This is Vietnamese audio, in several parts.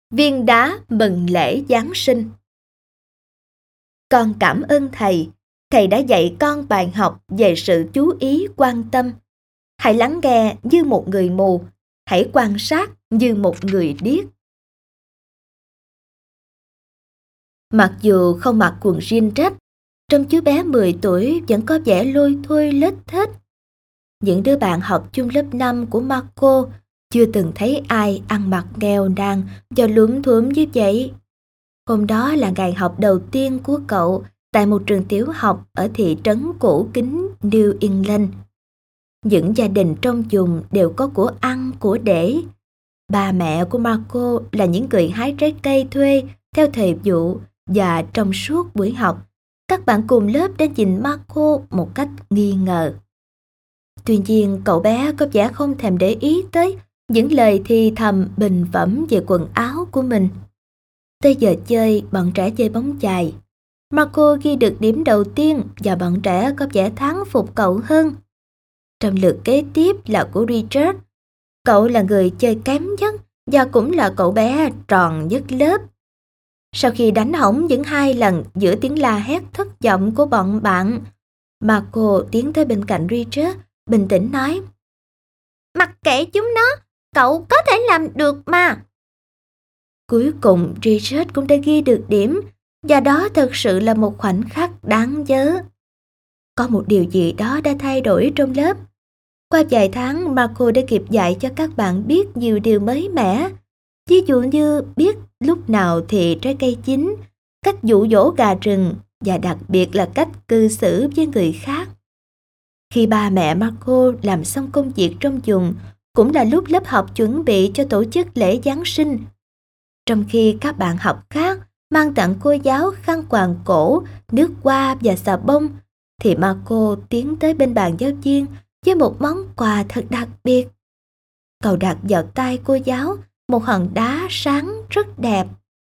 Viên đá mừng lễ Giáng sinh. Con cảm ơn thầy. Thầy đã dạy con bài học về sự chú ý quan tâm. Hãy lắng nghe như một người mù, hãy quan sát như một người điếc. Mặc dù không mặc quần jean rách, trông chú bé 10 tuổi vẫn có vẻ lôi thôi lết thết. Những đứa bạn học chung lớp 5 của Marco chưa từng thấy ai ăn mặc nghèo nàn và lúm thúm như vậy. Hôm đó là ngày học đầu tiên của cậu tại một trường tiểu học ở thị trấn cổ kính New England. Những gia đình trong vùng đều có của ăn của để. Ba mẹ của Marco là những người hái trái cây thuê theo thời vụ, và trong suốt buổi học, các bạn cùng lớp đã nhìn Marco một cách nghi ngờ. Tuy nhiên, cậu bé có vẻ không thèm để ý tới những lời thì thầm bình phẩm về quần áo của mình. Tới giờ chơi, bọn trẻ chơi bóng chày. Marco ghi được điểm đầu tiên và bọn trẻ có vẻ thắng phục cậu hơn. Trong lượt kế tiếp là của Richard. Cậu là người chơi kém nhất và cũng là cậu bé tròn nhất lớp. Sau khi đánh hỏng những 2 lần giữa tiếng la hét thất vọng của bọn bạn, Marco tiến tới bên cạnh Richard, bình tĩnh nói: "Mặc kệ chúng nó, cậu có thể làm được mà." Cuối cùng Richard cũng đã ghi được điểm, và đó thật sự là một khoảnh khắc đáng nhớ. Có một điều gì đó đã thay đổi trong lớp. Qua vài tháng, Marco đã kịp dạy cho các bạn biết nhiều điều mới mẻ. Ví dụ như biết lúc nào thì trái cây chín, cách dụ dỗ gà rừng, và đặc biệt là cách cư xử với người khác. Khi ba mẹ Marco làm xong công việc trong vùng, cũng là lúc lớp học chuẩn bị cho tổ chức lễ Giáng sinh. Trong khi các bạn học khác mang tặng cô giáo khăn quàng cổ, nước hoa và xà bông, thì Marco tiến tới bên bàn giáo viên với một món quà thật đặc biệt. Cậu đặt vào tay cô giáo một hòn đá sáng rất đẹp.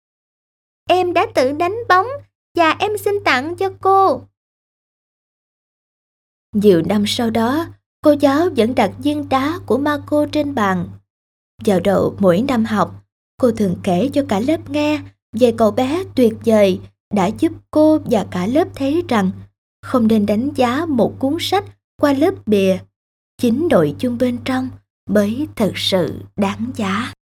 "Em đã tự đánh bóng và em xin tặng cho cô." Nhiều năm sau đó, cô giáo vẫn đặt viên đá của Marco trên bàn. Vào đầu mỗi năm học, cô thường kể cho cả lớp nghe về cậu bé tuyệt vời đã giúp cô và cả lớp thấy rằng không nên đánh giá một cuốn sách qua lớp bìa. Chính nội dung bên trong mới thật sự đáng giá.